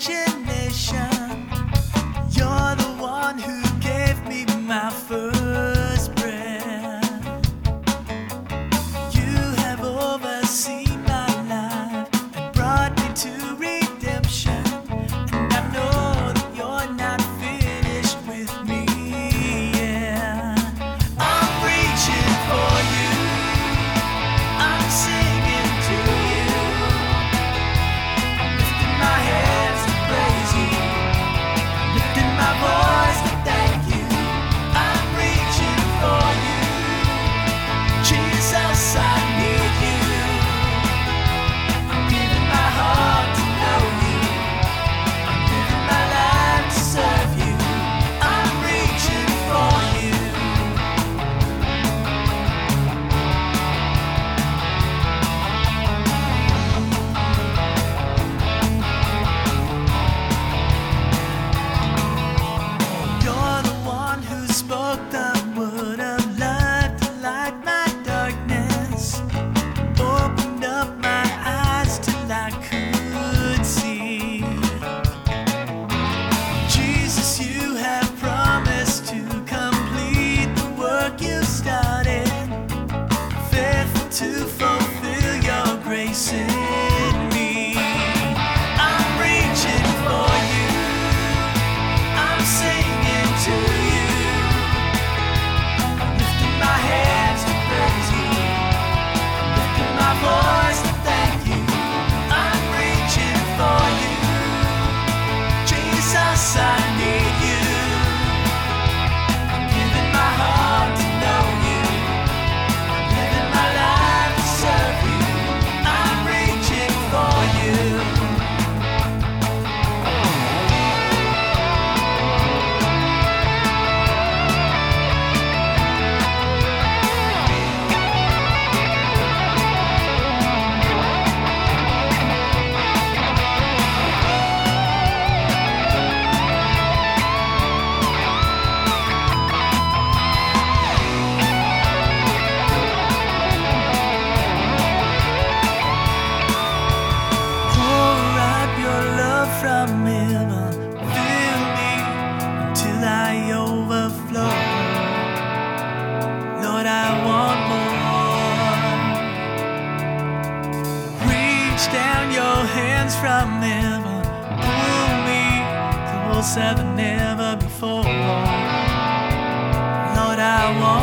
imagination. You're the one who gave me my first breath. You have overseen my life and brought me to redemption. And I know that you're not finished with me. Yeah, I'm reaching for you. I'm singing to you. I'm lifting my hands to praise you. Lifting my voice to thank you. I'm reaching for you. Jesus, I need you. I'm giving my heart to know you. I'm giving my life to serve you. I'm reaching for you. You're the one who spoke the word of life to light my darkness. Opened up my eyes till I could see. Jesus, you have promised to complete the work you started. Faithful to fulfill your grace in me. I'm reaching for you. I'm singing to you. I'm lifting my hands to praise you. I'm lifting my voice to thank you. I'm reaching for you. Jesus, I need you. I'm giving my heart to know you. I'm living my life to serve you. I'm reaching for you. Pour out your love from heaven. Fill me until I overflow. Lord, I want more. Reach down your hands from heaven. Pull me closer than ever before. Lord, I want